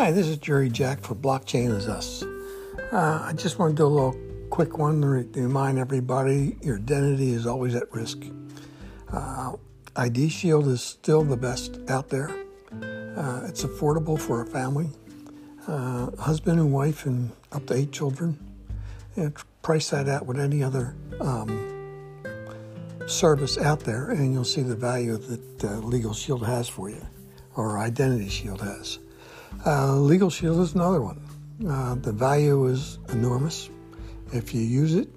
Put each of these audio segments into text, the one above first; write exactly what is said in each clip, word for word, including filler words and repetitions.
Hi, this is Jerry Jack for Blockchain is Us. Uh, I just want to do a little quick one to remind everybody your identity is always at risk. Uh, I D Shield is still the best out there. Uh, it's affordable for a family, uh, husband and wife, and up to eight children. And price that out with any other um, service out there, and you'll see the value that uh, Legal Shield has for you, or Identity Shield has. Uh, Legal Shield is another one. Uh, the value is enormous. If you use it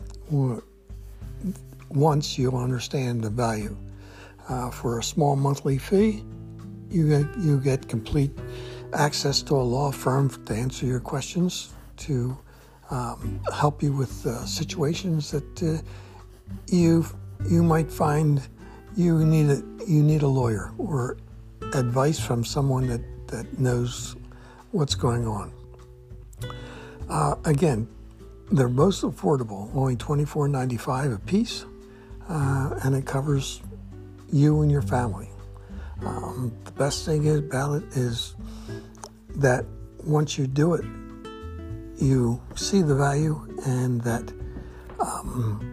once, you'll understand the value. Uh, for a small monthly fee, you get you get complete access to a law firm to answer your questions, to um, help you with uh, situations that uh, you you might find you need a you need a lawyer or advice from someone that. that knows what's going on. Uh, again, they're most affordable, only twenty-four ninety-five a piece, uh, and it covers you and your family. Um, the best thing about it is that once you do it, you see the value, and that um,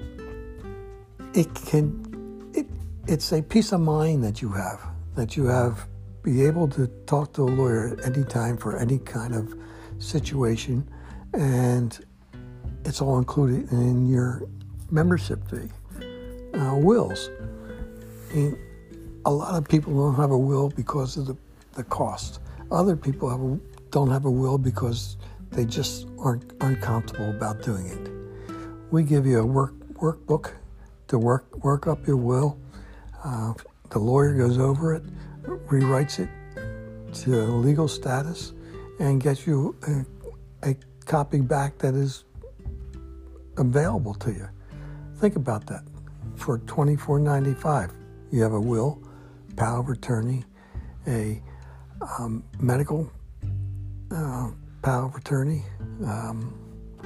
it can it it's a peace of mind that you have that you have. Be able to talk to a lawyer at any time for any kind of situation, and it's all included in your membership fee. Uh, wills. I mean, a lot of people don't have a will because of the, the cost. Other people have a, don't have a will because they just aren't, aren't comfortable about doing it. We give you a work workbook to work work up your will. Uh, the lawyer goes over it, rewrites it to legal status, and gets you a, a copy back that is available to you. Think about that. For twenty-four ninety-five, you have a will, power of attorney, a um, medical uh, power of attorney. Um,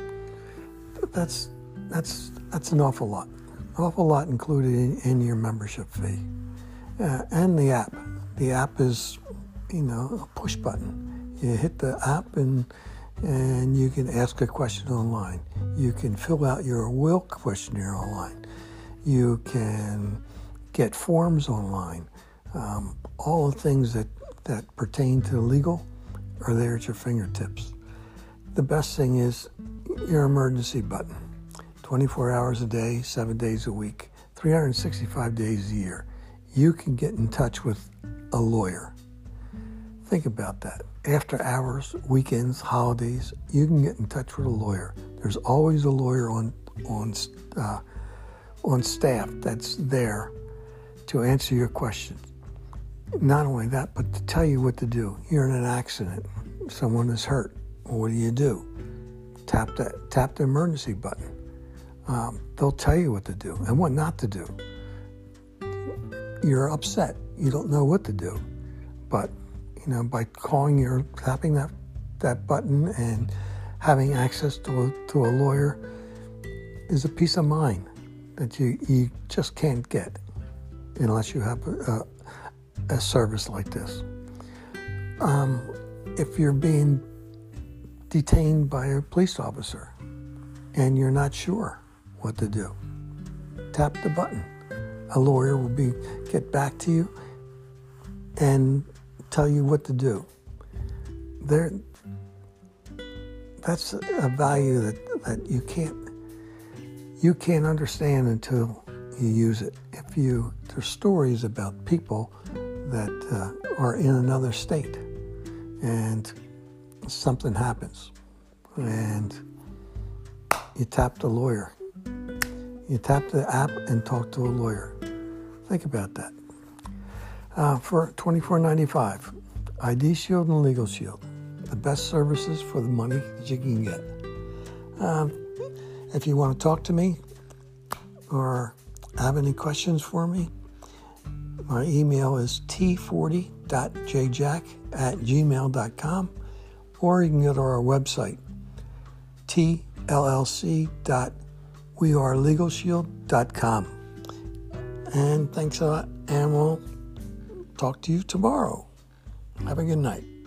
that's that's that's an awful lot. An awful lot included in, in your membership fee, uh, and the app. The app is, you know, a push button. You hit the app and and you can ask a question online. You can fill out your will questionnaire online. You can get forms online. Um, all the things that, that pertain to legal are there at your fingertips. The best thing is your emergency button. twenty-four hours a day, seven days a week, three hundred sixty-five days a year. You can get in touch with a lawyer. Think about that. After hours, weekends, holidays, you can get in touch with a lawyer. There's always a lawyer on on uh, on staff that's there to answer your questions. Not only that, but to tell you what to do. You're in an accident. Someone is hurt. What do you do? Tap the tap the emergency button. Um, they'll tell you what to do and what not to do. You're upset. You don't know what to do, but you know, by calling your tapping that that button and having access to a, to a lawyer is a peace of mind that you, you just can't get unless you have a, a, a service like this. Um, if you're being detained by a police officer and you're not sure what to do, tap the button. A lawyer will be get back to you and tell you what to do. There, that's a value that, that you can't you can't understand until you use it. If you there's stories about people that uh, are in another state and something happens, and you tap the lawyer. You tap the app and talk to a lawyer. Think about that. Uh, for twenty-four ninety-five, I D Shield and Legal Shield, the best services for the money that you can get. Um, if you want to talk to me or have any questions for me, my email is t forty dot j jack at gmail dot com, or you can go to our website, t l l c dot we are legal shield dot com. And thanks a lot, and we'll talk to you tomorrow. Have a good night.